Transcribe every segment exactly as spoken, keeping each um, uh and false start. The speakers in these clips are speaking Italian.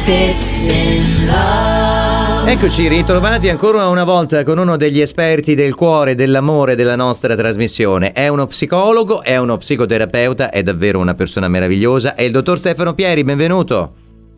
Fits in Love. Eccoci ritrovati ancora una volta con uno degli esperti del cuore, dell'amore della nostra trasmissione. È uno psicologo, è uno psicoterapeuta, è davvero una persona meravigliosa. È il dottor Stefano Pieri, benvenuto.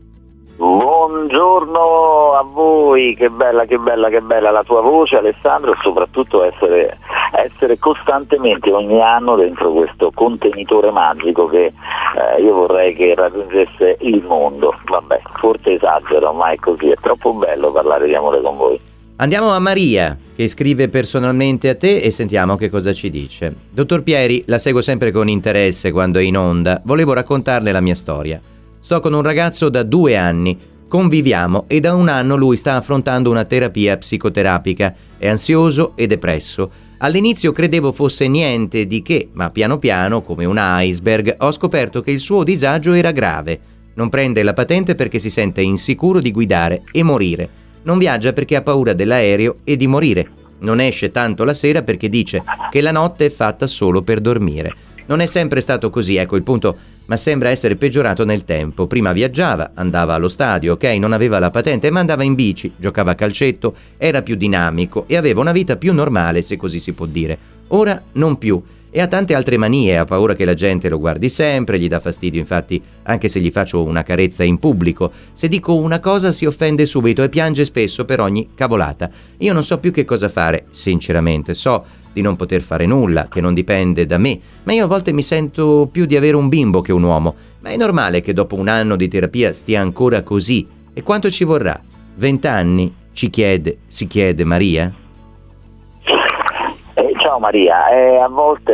Buongiorno a voi, che bella, che bella, che bella la tua voce, Alessandro, e soprattutto essere, essere costantemente ogni anno dentro questo contenitore magico che eh, io vorrei che raggiungesse il mondo. Vabbè, forse esagero, ma è così, è troppo bello parlare di amore con voi. Andiamo a Maria, che scrive personalmente a te, e sentiamo che cosa ci dice. Dottor Pieri, la seguo sempre con interesse quando è in onda. Volevo raccontarle la mia storia. Sto con un ragazzo da due anni, conviviamo e da un anno lui sta affrontando una terapia psicoterapica, è ansioso e depresso. All'inizio credevo fosse niente di che, ma piano piano, come un iceberg, ho scoperto che il suo disagio era grave. Non prende la patente perché si sente insicuro di guidare e morire. Non viaggia perché ha paura dell'aereo e di morire. Non esce tanto la sera perché dice che la notte è fatta solo per dormire. Non è sempre stato così, ecco il punto, ma sembra essere peggiorato nel tempo. Prima viaggiava, andava allo stadio, ok, non aveva la patente, ma andava in bici, giocava a calcetto, era più dinamico e aveva una vita più normale, se così si può dire. Ora non più. E ha tante altre manie, ha paura che la gente lo guardi sempre, gli dà fastidio infatti anche se gli faccio una carezza in pubblico. Se dico una cosa si offende subito e piange spesso per ogni cavolata. Io non so più che cosa fare, sinceramente, so di non poter fare nulla, che non dipende da me, ma io a volte mi sento più di avere un bimbo che un uomo. Ma è normale che dopo un anno di terapia stia ancora così? E quanto ci vorrà? Vent'anni? Ci chiede, si chiede Maria? Eh, ciao Maria, eh, a volte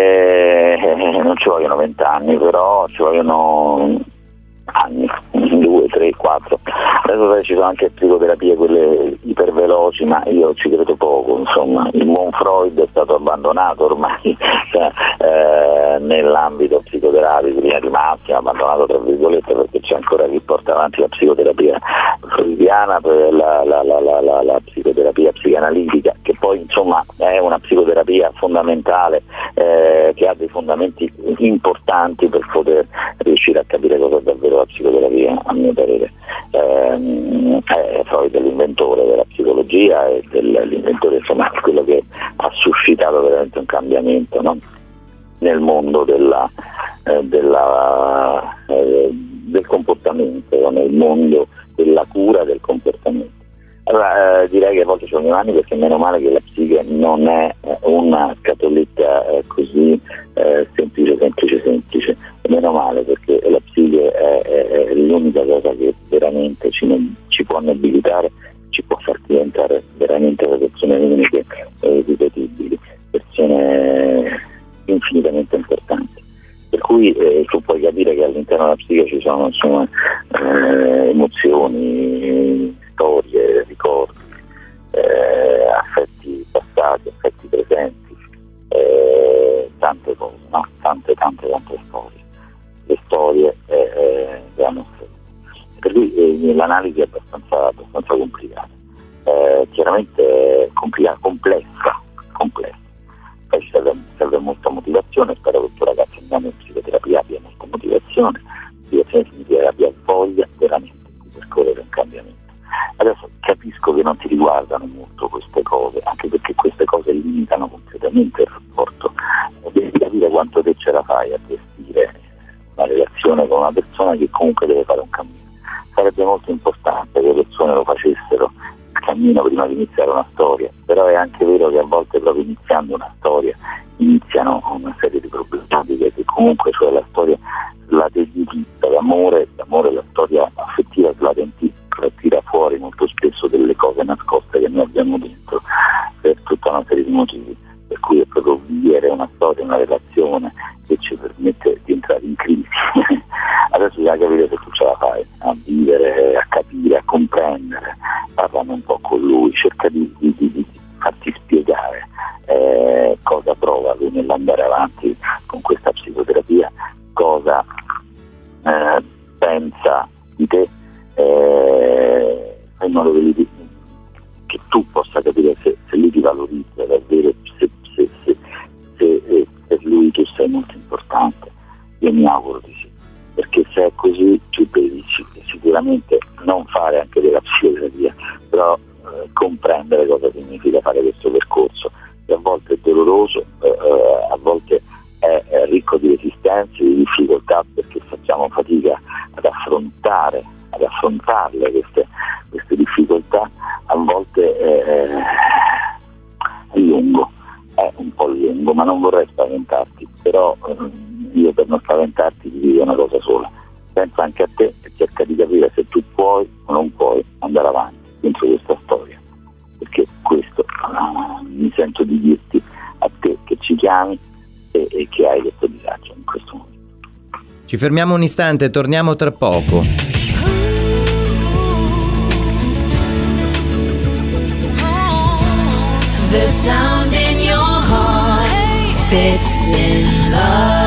eh, non ci vogliono vent'anni, però ci vogliono anni, due, tre, quattro. Adesso ci sono anche psicoterapie, quelle iperveloci, ma io ci credo poco, insomma, il buon Freud è stato abbandonato ormai eh, nell'ambito psicoterapico, linea di massima, abbandonato tra virgolette perché c'è ancora chi porta avanti la psicoterapia freudiana, la, la, la, la, la, la psicoterapia psicanalitica, che poi insomma è una psicoterapia fondamentale, eh, che ha dei fondamenti importanti per poter riuscire a capire cosa è davvero la psicoterapia, a mio parere. Eh, è Freud l'inventore della psicologia e l'inventore, insomma, quello che ha suscitato veramente un cambiamento, no? Nel mondo della, eh, della, eh, del comportamento, nel mondo della cura del comportamento. Allora eh, direi che a volte ci vogliono anni perché meno male che la psiche non è eh, una scatoletta eh, così eh, semplice, semplice, semplice, e meno male perché la psiche è, è, è l'unica cosa che veramente ci, ci può nobilitare, ci può far diventare veramente persone uniche e ripetibili, persone infinitamente importanti. Per cui eh, tu puoi capire che all'interno della psiche ci sono insomma, eh, emozioni, storie, ricordi, eh, affetti passati, affetti presenti, eh, tante cose, no? Tante, tante, tante storie. Le storie eh, della nostra vita. Per cui eh, l'analisi è abbastanza, abbastanza complicata, eh, chiaramente complicata, complessa, complessa. Poi ci serve, serve molta motivazione, spero che il tuo ragazzo andiamo in psicoterapia abbia molta motivazione, motivazione significa che abbia voglia veramente di percorrere un cambiamento. Adesso capisco che non ti riguardano molto queste cose, anche perché queste cose limitano completamente il rapporto, devi capire quanto te ce la fai a gestire una relazione con una persona che comunque deve fare un cammino. Sarebbe molto importante che le persone lo facessero il cammino prima di iniziare una storia, però è anche vero che a volte proprio iniziando una storia iniziano una serie di problematiche che comunque, cioè la storia la debilita, l'amore, l'amore, la storia affettiva la tira fuori molto spesso delle cose nascoste che noi abbiamo dentro per tutta una serie di motivi, per cui è proprio vivere una storia, una relazione che ci permette di entrare in crisi. Adesso bisogna capire se tu ce la fai a vivere, a capire, a comprendere, parlando un po' con lui, cerca di, di, di, di farti spiegare eh, cosa prova lui nell'andare avanti con questa psicoterapia, cosa eh, pensa di te, eh, in modo che, che tu possa capire se, se lui ti valorizza davvero, se, se, se, se eh, per lui tu sei molto importante. Io mi auguro di sì, perché se se è così tu devi sicuramente non fare anche della psicoterapia, però eh, comprendere cosa significa fare questo percorso, che a volte è doloroso, eh, a volte è, è ricco di resistenze, di difficoltà, perché facciamo fatica ad affrontare, ad affrontarle queste, queste difficoltà, a volte è, è lungo, è un po' lungo, ma non vorrei spaventarti, però eh, io per non spaventarti ti dico una cosa sola: pensa anche a te e cerca di capire se tu puoi o non puoi andare avanti dentro questa storia, perché questo uh, mi sento di dirti a te che ci chiami e, e che hai questo disagio in questo momento. Ci fermiamo un istante, torniamo tra poco. The sound in your heart fits in love.